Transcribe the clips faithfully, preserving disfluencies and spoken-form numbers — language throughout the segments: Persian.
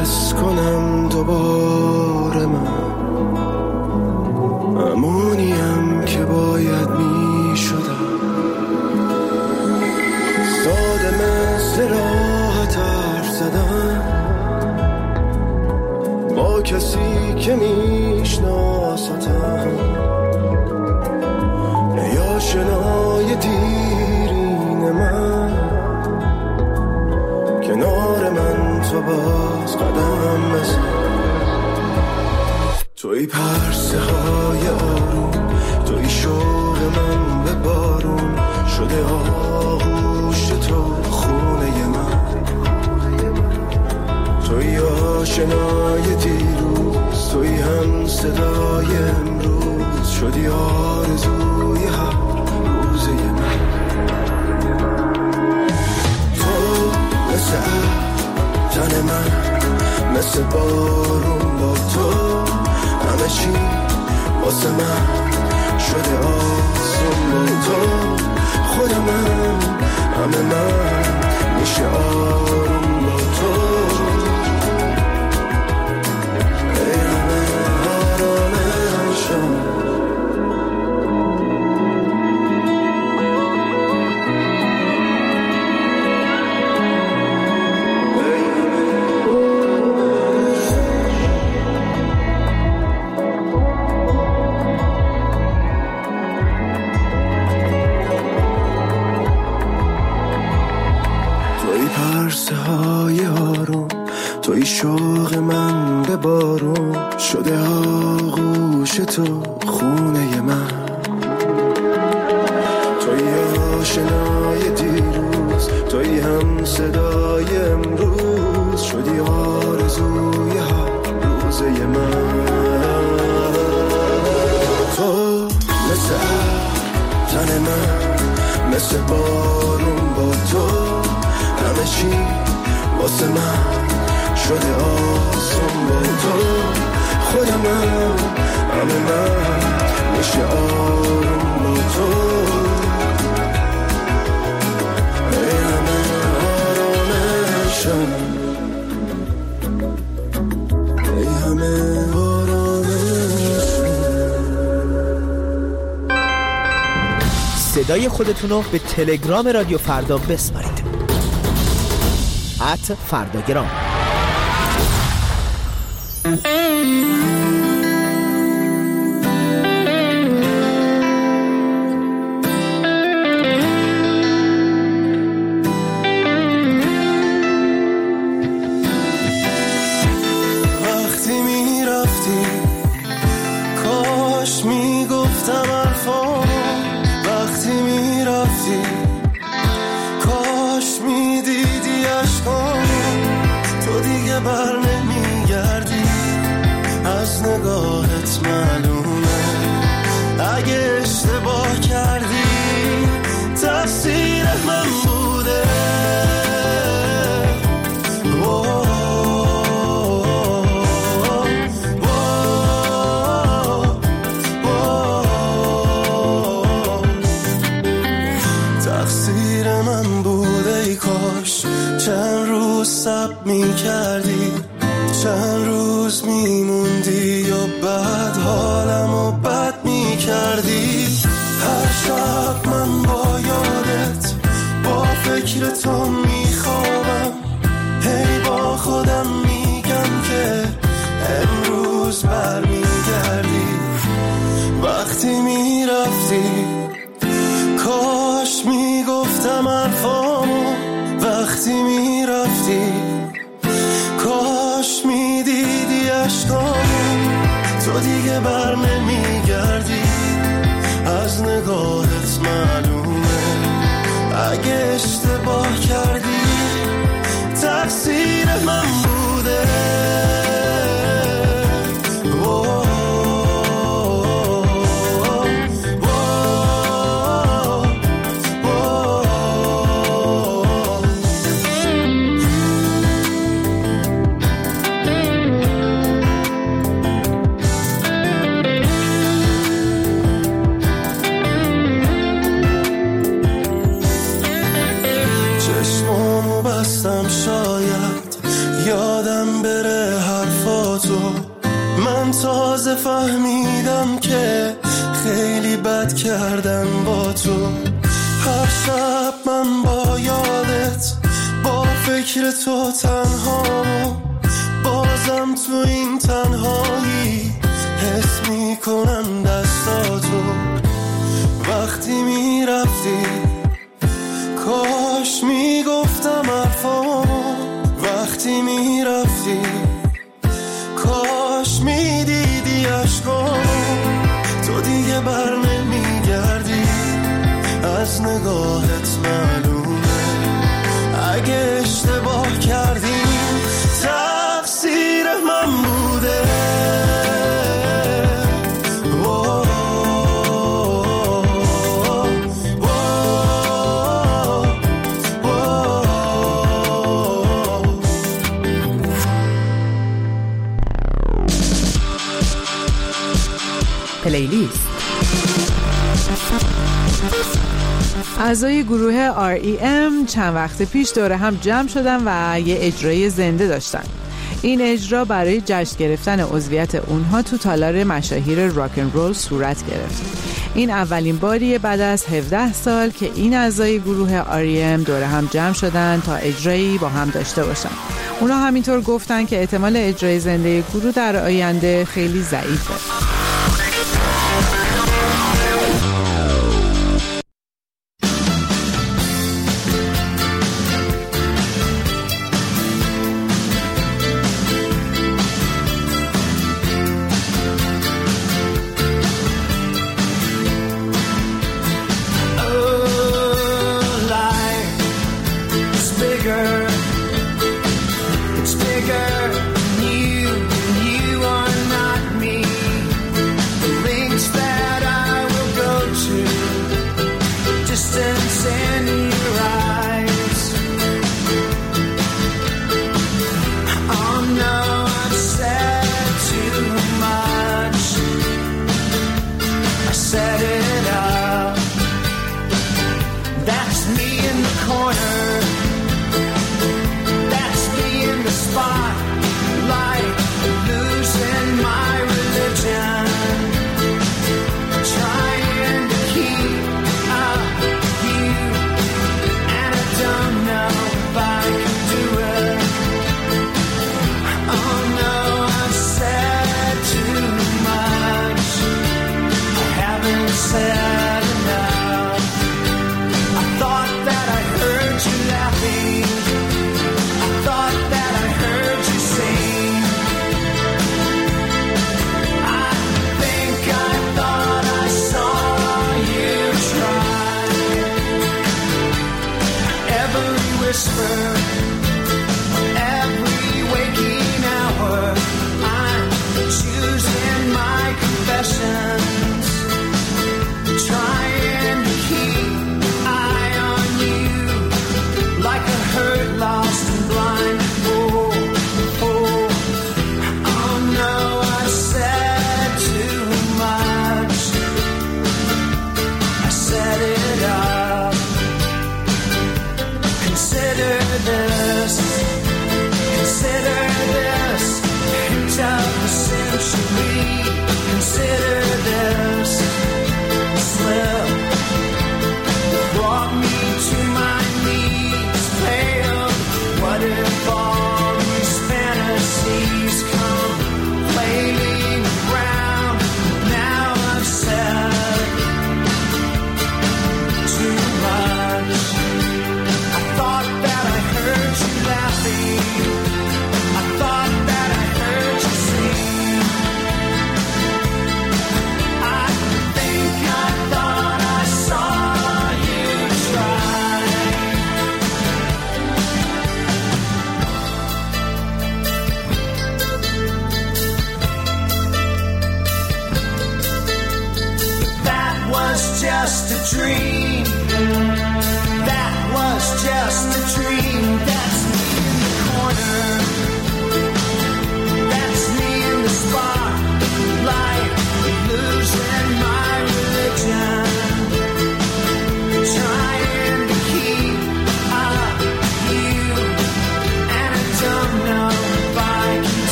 حس کنم دوباره من همونیم که باید می شدم. ساده مثل راحت حرف زدن با کسی که میشناستم، یا شنای دیرین من کنار من تو باز قدم بزن. توی پرسه های آروم، توی شوق من به بارون شده آغوش تو خونه من. توی آشنای دیروز، توی هم صدای امروز شدی آرزوی هر روزه من. تو مثل تن من، مثل بارون با تو همه چی واسه من شده آسون با تو. خودمم همه من میشه آروم با تو. ای همه آرامشم. توی شوق من به بارون شده آغوش تو خونه من. توی آشنای دیروز، توی هم صدای امروز شدی آرزوی هر روزه من. تو مثل تن من، مثل بارون با تو همه چی واسه من شده آسون با تو. خودمم همه من میشه آروم با تو. ای همه آرامشم، ای همه آرامشم. صدای خودتونو به تلگرام رادیو فردا بسپارید. ات فرداگرام. وقتی می رفتی کاش می گفتم حرفام. وقتی می رفتی کاش می دیدی عشقام. تو دیگه بر نمی گردی، از نگاهت معلومه. اگه اشتباه کردی تقصیر من بوده. تقصیر من بوده. ای کاش چند روز صبر می کردی، چند روز می موندی و بعد حالم و بد می کردی. هر شب من با یادت، با فکر تو می خوابم. هی با خودم میگم که امروز بر می گردی. وقتی می رفتی کاش می گفتم حرفامو. وقتی می رفتی کاش می دیدی عشقامو. تو دیگه بر نمی گردی، از نگاهت معلومه. اگه اشتباه کردی تقصیر من بوده. شاید یادم بره تازه فهمیدم که خیلی بد کردم با تو. هر شب من با یادت، با فکر تو تنهامو، بازم تو این تنهایی حس میکنم دستاتو. وقتی میرفتی کاش میگفتم حرفامو، وقتی میرفتی کاش میدیدی عشقامو. تو دیگه بر نمیگردی، از نگاهت معلومه. اگه اشتباه کردیم تقصیر من بوده. پلیلیست. اعضای گروه آر ای ام چند وقت پیش دوره هم جمع شدن و یه اجرای زنده داشتن. این اجرا برای جشن گرفتن عضویت اونها تو تالار مشاهیر راک اند رول صورت گرفت. این اولین باریه بعد از هفده سال که این اعضای گروه آر ای ام دوره هم جمع شدن تا اجرایی با هم داشته باشن. اونا همینطور گفتن که احتمال اجرای زنده گروه در آینده خیلی ضعیفه.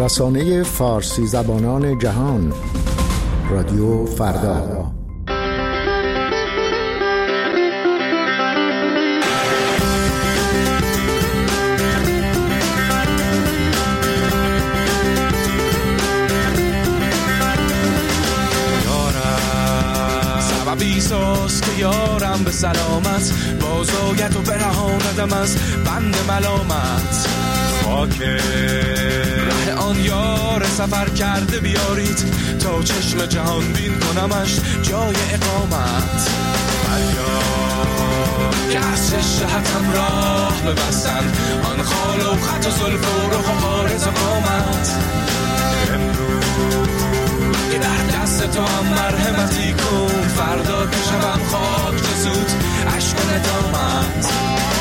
رسانه فارسی زبانان جهان، رادیو فردا. بیساز که یارم به سلامت بازاید و برهاندم از بند ملامت. خاک ره آن یار سفر کرده بیارید تا چشم جهان بین کنمش جای اقامت. فریاد که از شش جهتم راه ببستن آن خال و خط و زلف و رخ و عارض و قامت. امروز که در دست تو هم مرحمتی کن، فردا که شبم خاک جسود عشق و ندامت.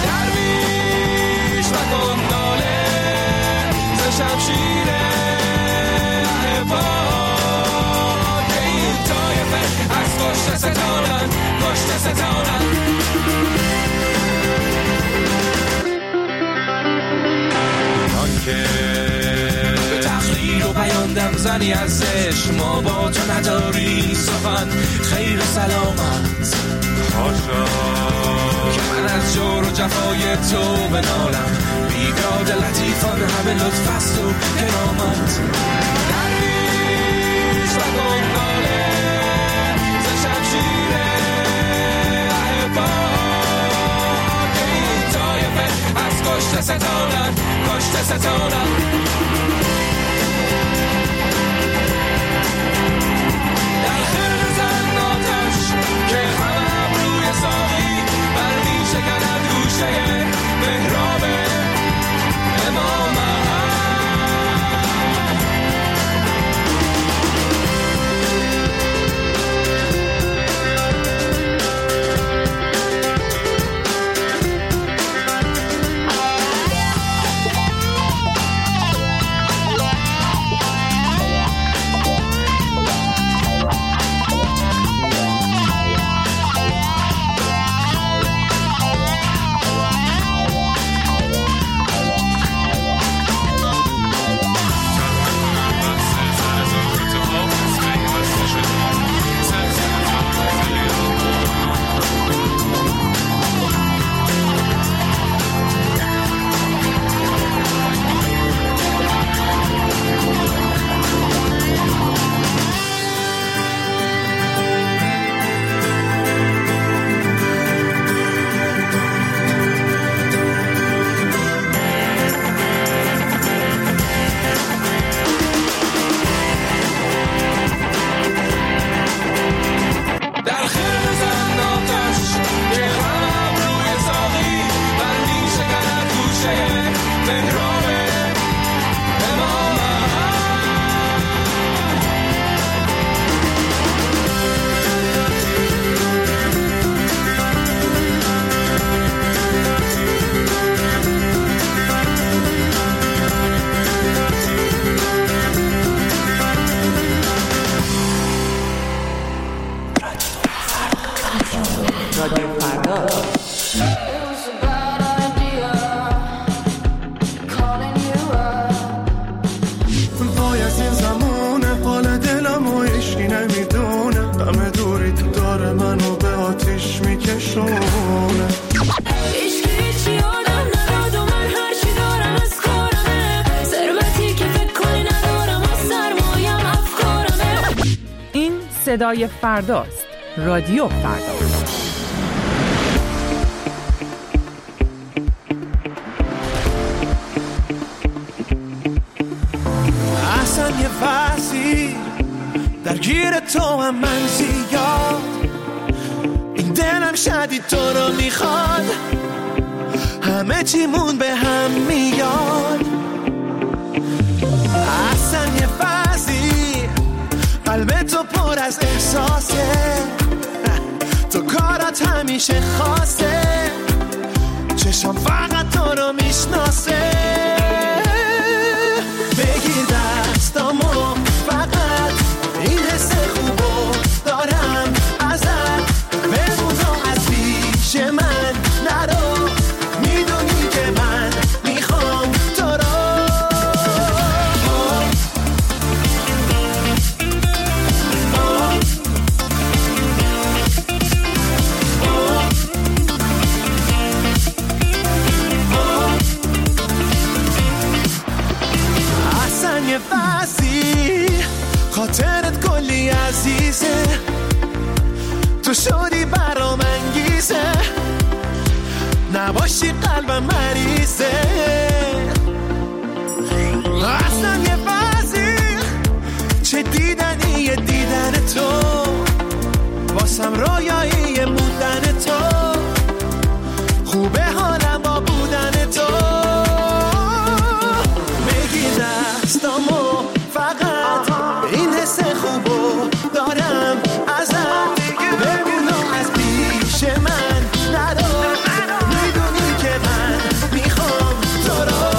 درویش مکن ناله ز شمشیر احباب که این طایفه از کشته ستانن کشته ستانن. آن که و بیاندم زنی ارزش ما با تو نداری سخن خیر سلامت. حاشا که من از جور و جفای تو بنالم، بیداد لطیفان همه لطف است و کرامت. درویش و گنگاله ز شمشیر احباب که این طایفه از کشته ستانن کشته ستانن. صدای فرداست. رادیو فردا. احسن یه فصلی درگیر تو هم من زیاد، این دلم شدید تو رو میخواد، همه چی مون به هم میاد. احسن یه فصلی قلب تو پر از احساسه، تو کارات همیشه خاصه، چشم فقط تو رو میشناسه. بگیر دستامو فقط این حس خوبو دارم ازت، بمونو از پیش من نرو، میدونی که من میخوام تو رو. نفسی خاطرت کلی عزیزه، تو شدی برام انگیزه، نباشی قلبم مریضه. اصلا یه بازی چه دیدنی یه دیدن تو، واسم رویایی بودن تو، خوبه حالم با بودن تو. بگیر دستامو فقط این حس خوبو دارم ازم، بگونم از پیش من نرو، میدونی که من میخوام تو رو.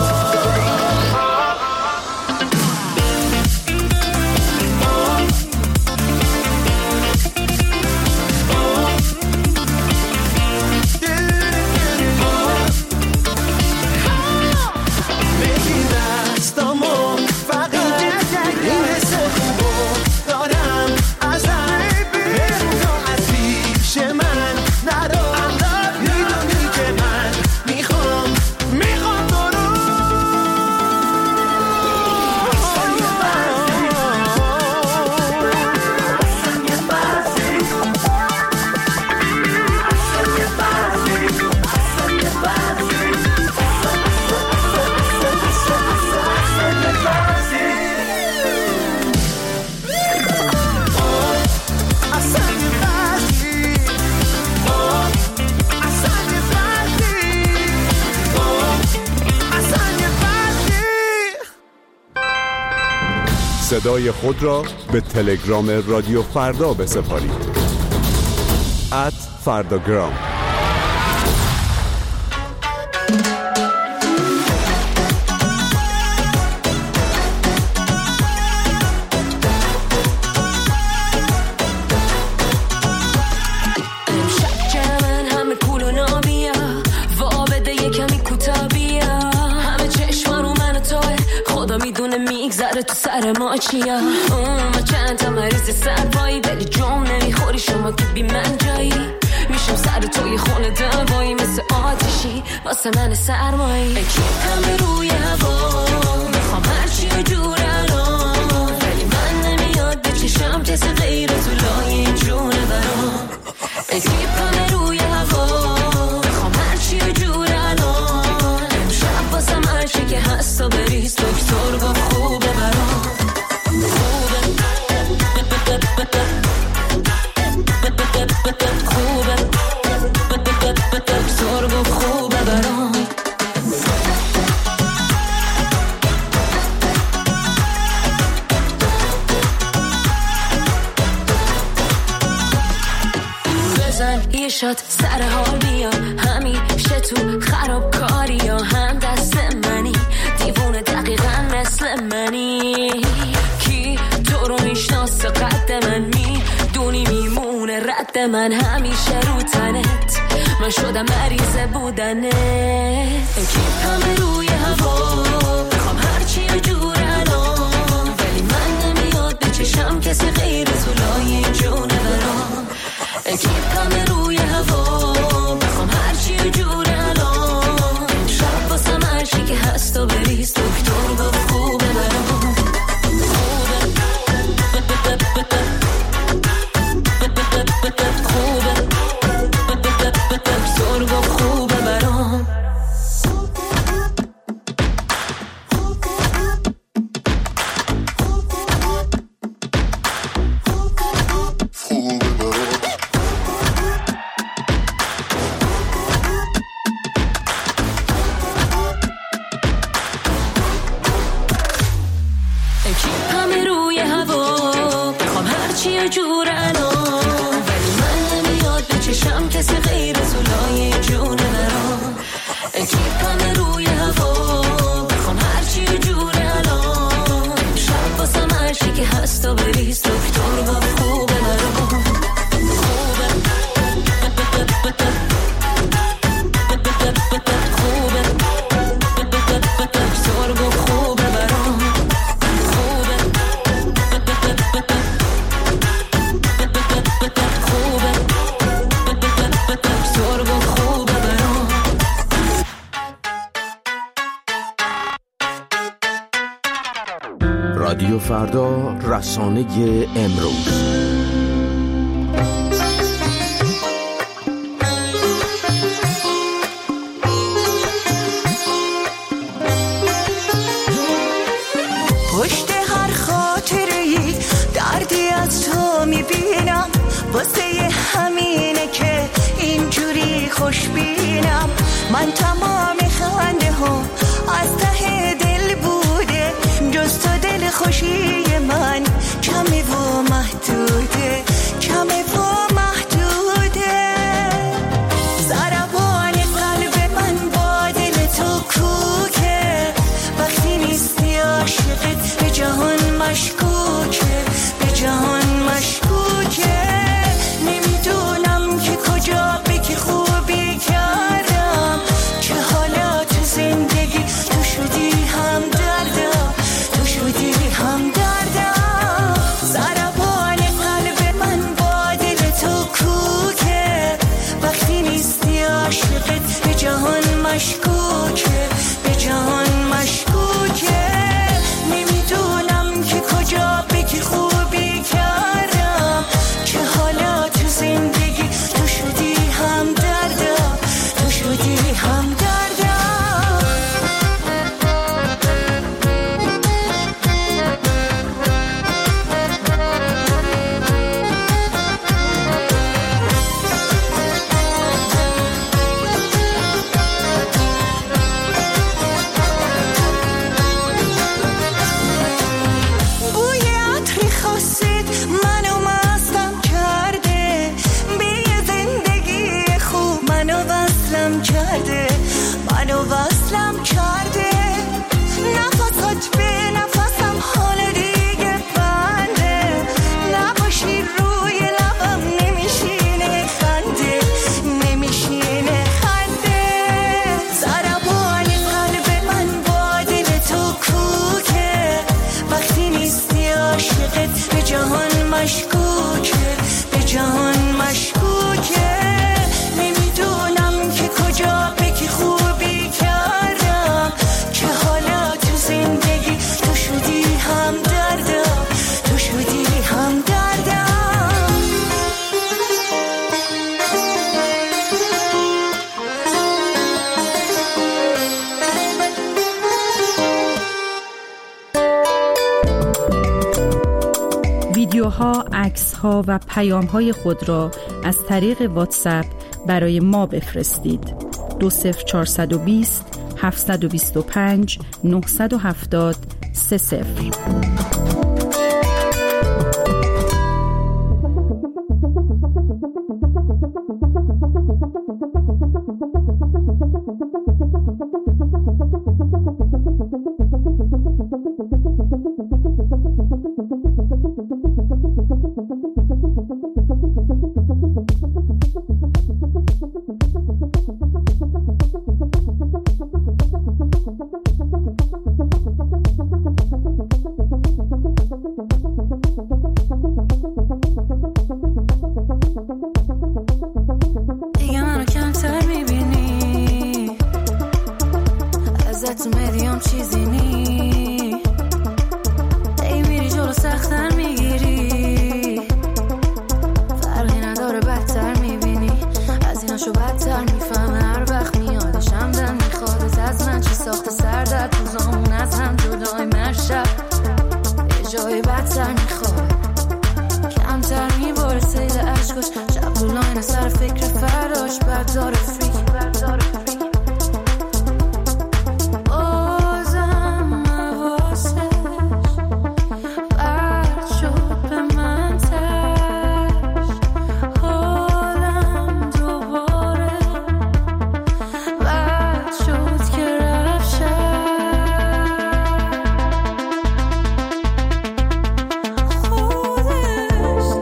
صدای خود را به تلگرام رادیو فردا بسپارید. ات فرداگرام. تو سر ما چیا اون چند تا مریض سرپایی ولی جام نمیخوری شما که بی من جایی میشم سر توی خونه دوایی مثل آتشی واسه من سرمایی اکیپم روی هوا میخوام هرچی و جور الان ولی من نمیاد به چشم کسی غیر تو لای جونه برام اکیپم روی هوا میخوام هرچی و جور الان امشب واسه هرچی که هست و بریز دکتر گفت خوبه برام شد سر حال بیا همیشه تو خراب کاری یا هم دست منی دیوونه دقیقا مثل منی کی تو رو میشناسه قد من میدونی میمونه رد من همیشه رو تنت من شدم مریض بودنت اکیپم روی هوا بخوام هرچی و جور الان ولی من نمیاد به چشم کسی غیر تو لای جونه برام اکیپم روی هوا بخوام هرچی و جور الان شب باسم هرچی که هست و بریز دکتر گفت خوبه برام خوبه دکتر گفت خوبه برام رادیو فردا، رسانه امروز. پشت هر خاطره‌ای دردی از تو میبینم، واسه همینه که اینجوری خوشبینم. من تمام خنده ها از ته دل بوده، جز تو دل خوشی من کمه و محدوده، کمه و محدوده. ضربان قلب من با دل تو کوکه، وقتی نیستی عاشقت به جهان مشکوکه، به جهان مشکوکه. نمیدونم که کجا به که خوبی کردم، که حالا تو زندگی تو شدی هم دردم، تو شدی هم دردم. ضربان قلب من با دل تو کوکه، وقتی نیستی عاشقت به جهان مشکوکه، به جهان مشکوکه. نمیدونم که کجا به که خوبی کردم، که حالا تو زندگی تو شدی هم دردم، تو شدی هم دردم. بوی عطری خاصت منو مستم کرده، به یه زندگی خوب منو وصلم کرده، منو وصلم کرده. نفست به نفسم حال دیگه بنده، نباشی روی لبم نمیشینه خنده، نمیشینه خنده. ضربان قلب من با دل تو کوکه، وقتی نیستی عاشقت به جهان مشکوکه، به جهان مشکوکه. نمیدونم که کجا به که خوبی کردم، که حالا تو زندگی تو شدی هم دردم، تو شدی هم دردم. ویدیوها، عکس‌ها و پیام‌های خود را از طریق واتساپ برای ما بفرستید. دو صفر چهارصد و بیست هفتصد و بیست و پنج نهصد و هفتاد سه صفر. دیگه منو کمتر میبینی، ازت اومدیم چیزی نی، ای میری جلو سختر میگیری، فرقی نداره بدتر میبینی، از ایناشو بدتر میفهمه. هر وقت میادشم دل میخواد از من، چی ساخت سردر تو زامون از هم جدای مرشب، یه جای بدتر میخواد، کمتر میباره سیل عشقاش، شب رو لاین سر فکر فرداش، بردار فریک بردار فریک. بازم حواسش برد شد به من تش، حالم دوباره بد شد که رفت شد. خودش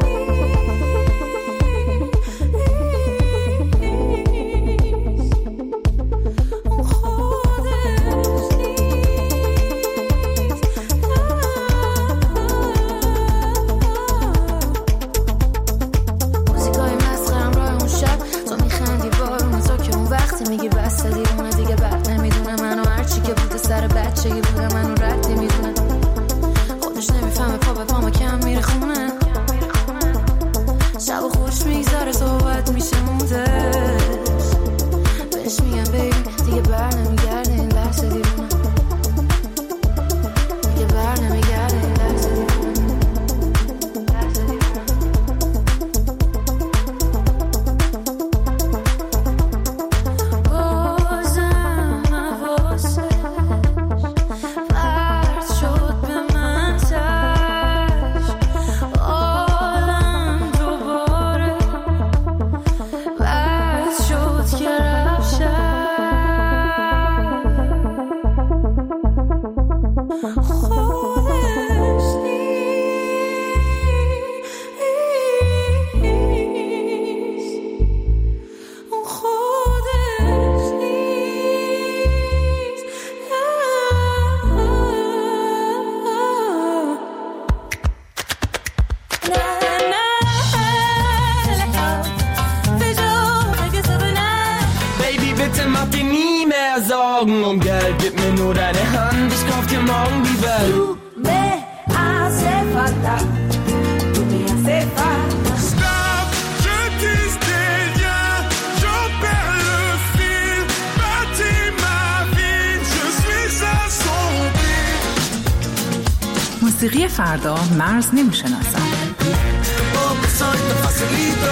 Und Geld, gib mir nur deine Hand, ich kauf dir morgen die Welt. Du me hace falta, tu me hace falta. Stop, je dis rien, j'en perds le fil. Bâtis ma vie, je suis à son pied. موسیقی فردا مرز نمیشناسد. Oh, soy tan facilito.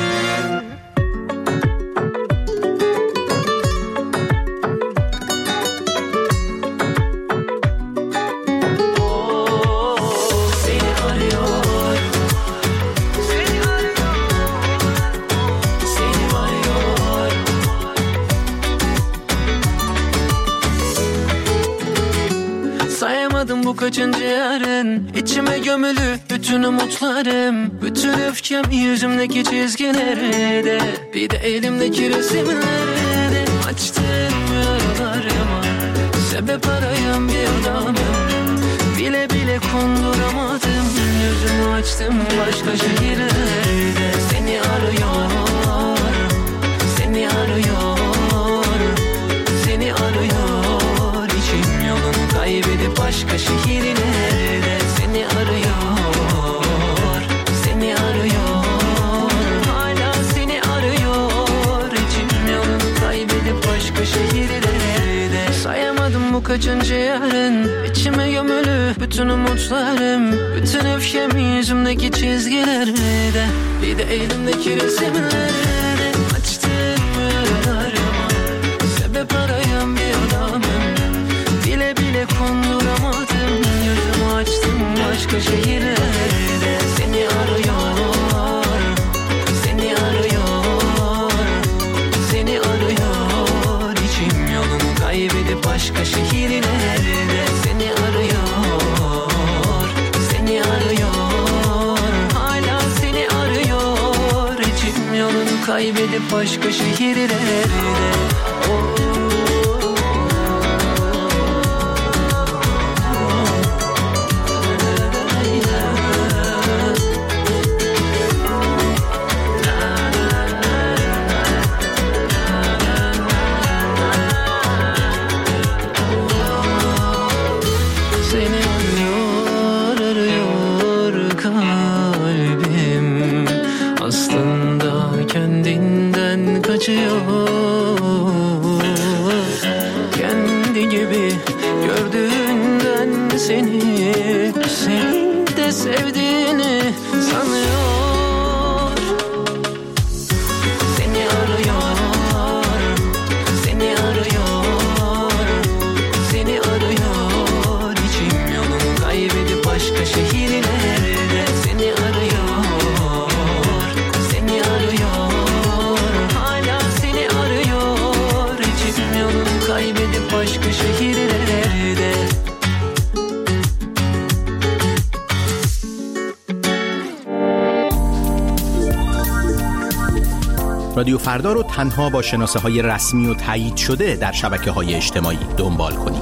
Bu kaçıncı yarın içime gömülü bütün umutlarım, bütün öfkem yüzümdeki çizgilerde, bir de elimdeki resimlerde. Açtım yaralarıma sebep arayan bir adamım, bile bile konduramadım. Yüzümü açtım başka şehirlerde, seni arıyor, seni arıyor, seni arıyor. İçim yolunu kaybedip başka şehirlerde seni arıyor, seni arıyor, hala seni arıyor. İçim yolunu kaybedip başka şehirlerde. Sayamadım bu kaçıncı yarın içime gömülü bütün umutlarım, bütün öfkem yüzümdeki çizgilerde, bir de elimdeki resimlerde. Açtım yaralarıma sebep arayan bir adamım, bile bile konduramadım. Yüzümü açtım başka şehirlerde, seni arıyor, seni arıyor, seni arıyor. İçim yolunu kaybedip başka şehirlerde seni arıyor, seni arıyor, hala seni arıyor. İçim yolunu kaybedip başka şehirlerde. Oh. Kendi gibi gördüğünden seni, senin de sevdiğini sanıyor. Seni arıyor, seni arıyor, seni arıyor. İçim yolunu kaybedip başka şehirlerde seni arıyor, seni arıyor, hala seni arıyor. İçim yolunu kaybedip başka şehirlerde. رادیو فردا رو تنها با شناسه های رسمی و تایید شده در شبکه های اجتماعی دنبال کنید.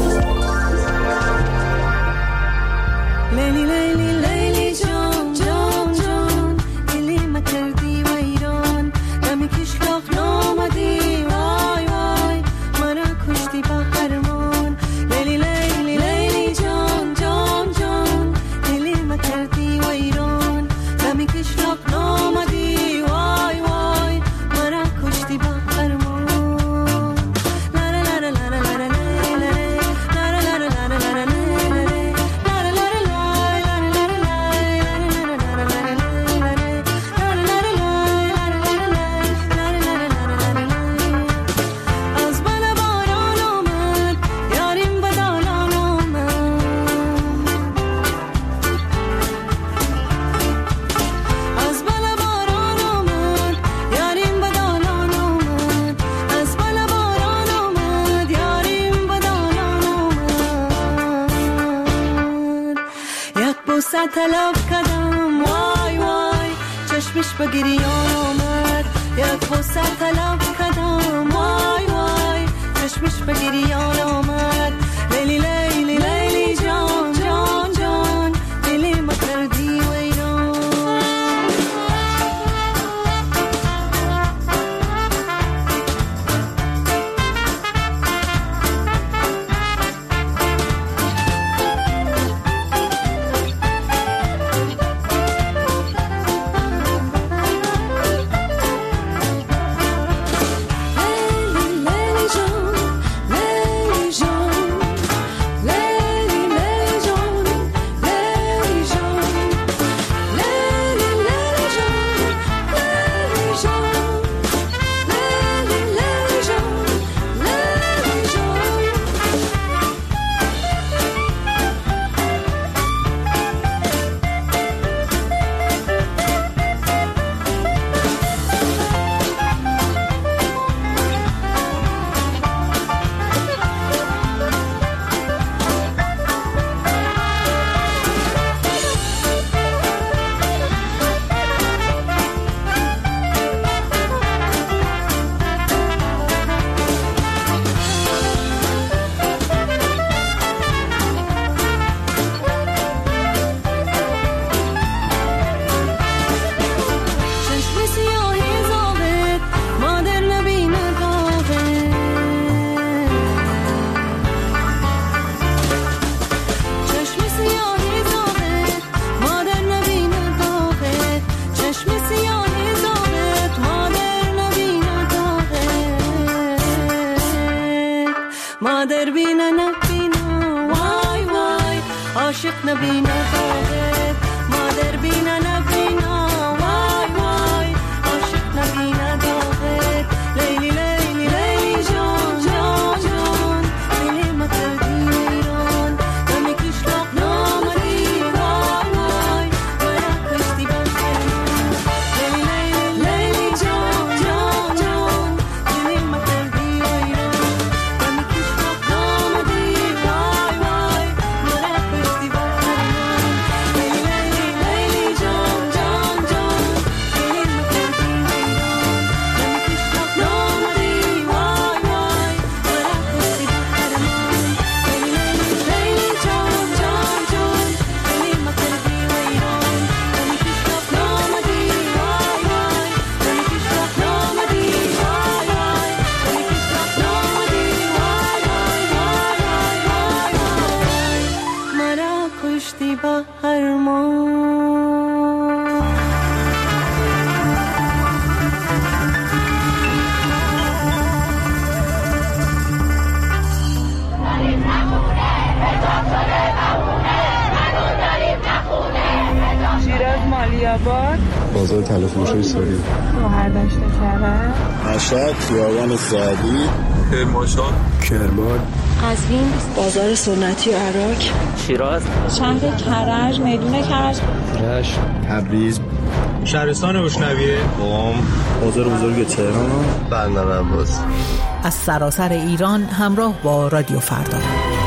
لیلی لیلی لیلی جان جان جان دلی ما کردی ویران دمی کشلاق نامدی وای وای مرا کشتی با هرمان. لیلی لیلی لیلی جان جان جان دلی ما کردی ویران دمی کشلاق نامدی وای وای مرا کشتی با هرمان. لا لا لا لا لا لا لا فرصت طلب کردم وای وای چشمش به گریان آمد یک فرصت طلب کردم وای وای چشمش به گریان آمد لیلی لیلی لیلی جان جان جان دلی ما کردی ویران مادر بینه نبینه وای وای عاشق نبینه داغت مادر بینه نبینه وای وای عاشق نبینه داغت لیلی لیلی لیلی جان جان جان لیلی ما کردی ویران دمی کشلاق نامدی وای وای باید کشتی بخیران لیلی لیلی لیلی جان جان جان لیلی ما کردی ویران بازار تلفروشی ساری شوهرداشت کرد مشهد خیابان سعدی کرمانشاه کرمان قزوین بازار سنتی عراق شیراز شهر کرج میدون کرج رشت تبریز شهرستان روشنویه قم بازار بزرگ تهران بندر عباس از سراسر ایران همراه با رادیو فردا.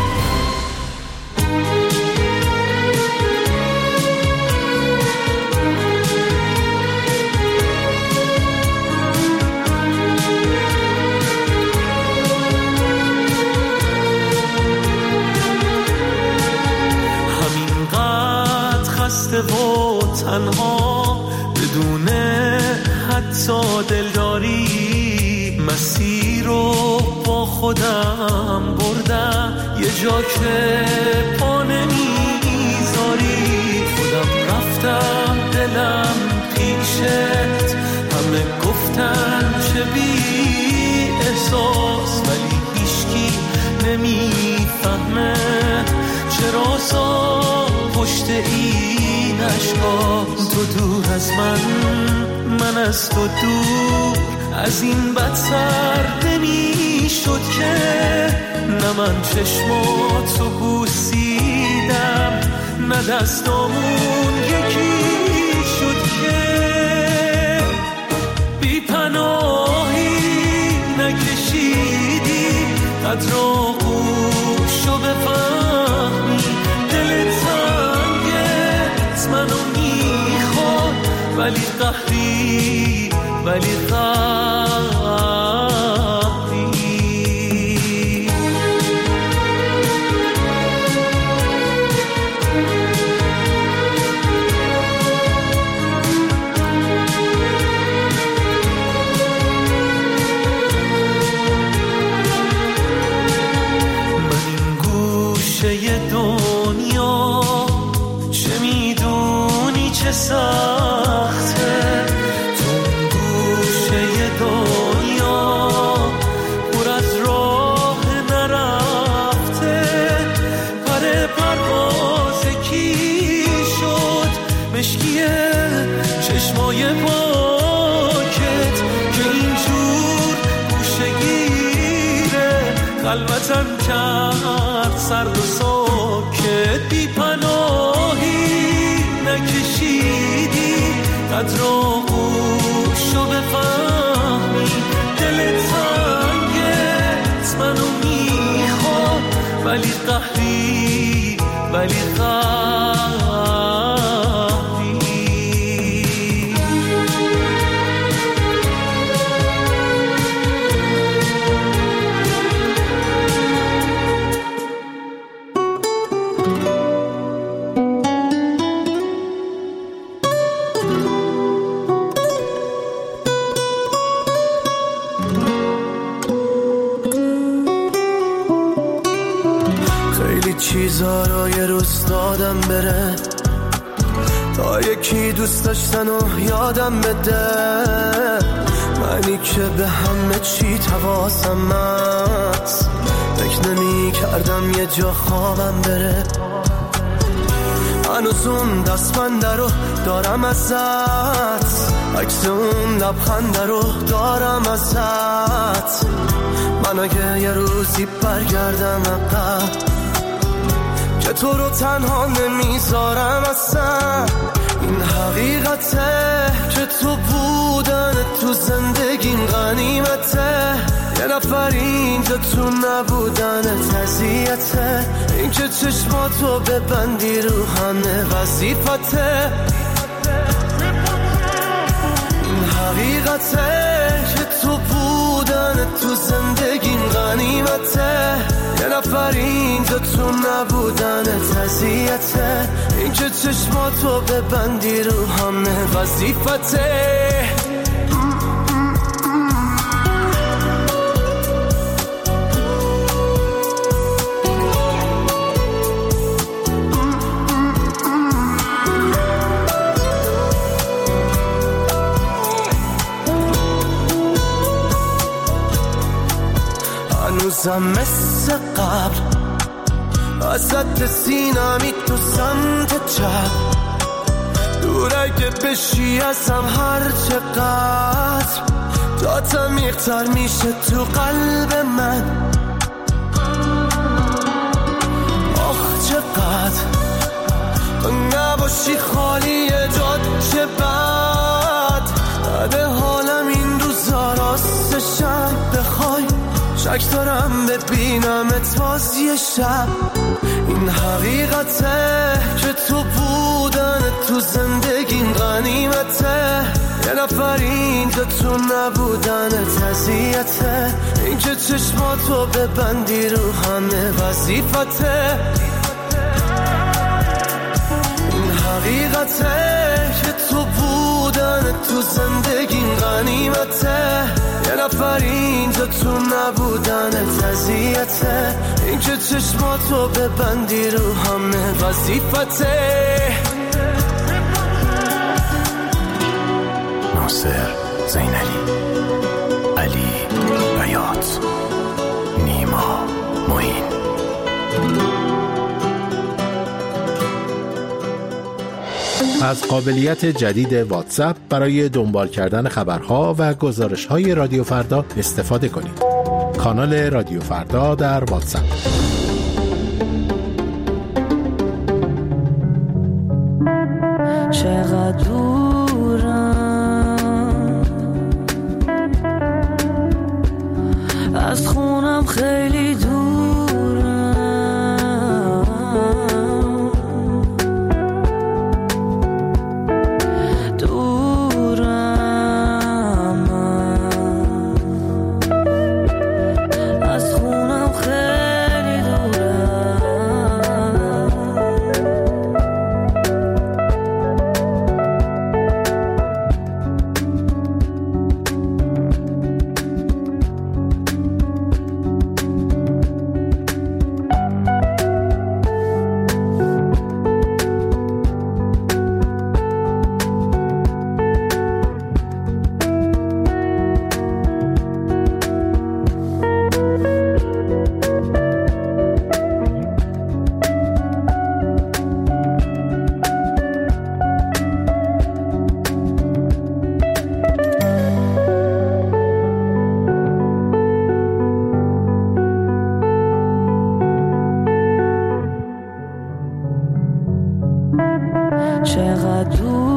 و تنها بدون حتی دلداری مسیر رو با خودم بردم یه جا که پا نمیذاری خودم رفتم دلم پیشت همه گفتن چه بی احساس ولی هیچکی نمیفهمه چرا سا پشت این عشقا تو دور از من من از تو دور از این بدتر نمی شد که نه من چشماتو بوسیدم نه دستامون یکی شد که بی پناهی نکشیدی قدر آغوشو بفهمی دل تنگه ولی قهری ولی قهری. سخته تو گوشه دنیا پر از راه نرفته، پر پرواز کی شد مشکی چشمای پاکت که اینجور گوشه گیره قلبتم کرد سرد و ساکت. بی پناهی نکشیدی قدر و گوشو بفهمی، دل تنگت منو میخواد ولی قهری ولی قهری. چیزا رو یه روز دادم بره تا یکی دوست داشتن و یادم بده، منی که به همه چی حواسم هست، فکر نمی کردم یه جا خوابم بره. هنوز اون دستبنده رو دارم ازت، عکس اون لبخنده رو دارم ازت. من اگه یه روزی برگردم عقب که تو رو تنها نمیذارم اصلا، این حقیقته که تو بودن تو زندگیم غنیمته، یه نفر اینجا تو نبودن تزیته، این که چشماتو ببندی رو همه وظیفته، این حقیقته که تو بودن تو زندگیم غنیمته، یه نفر اینجا تو نبودن تزیته، این که چشماتو ببندی رو همه وظیفته. هنوزم مثل قبل ازت سینمی تو سمت چپ، دور اگه بشی ازم هر چقدر تا عمیق‌تر میشه تو قلب من. آخ چقدر تو نباشی خالی جاد چه بد، بعد حالم این روزا راستشم بخوای شک دارم ببینمت باز یه شب، این حقیقته که تو بودن تو زندگیم غنیمته، یه نفر اینجا تو نبودن تزیته، این که چشماتو ببندی رو همه وظیفته، این حقیقته که تو بودن تو زندگیم غنیمته، یه نفر اینجا تو نبودن تزیته، این که چشماتو ببندی رو همه وظیفته. ناصر زینلی، علی بیات، نیما معین. از قابلیت جدید واتساپ برای دنبال کردن خبرها و گزارش‌های رادیو فردا استفاده کنید. کانال رادیو فردا در واتساپ. چقدر دورم از خونم، خیلی دورم، دور چقدر دور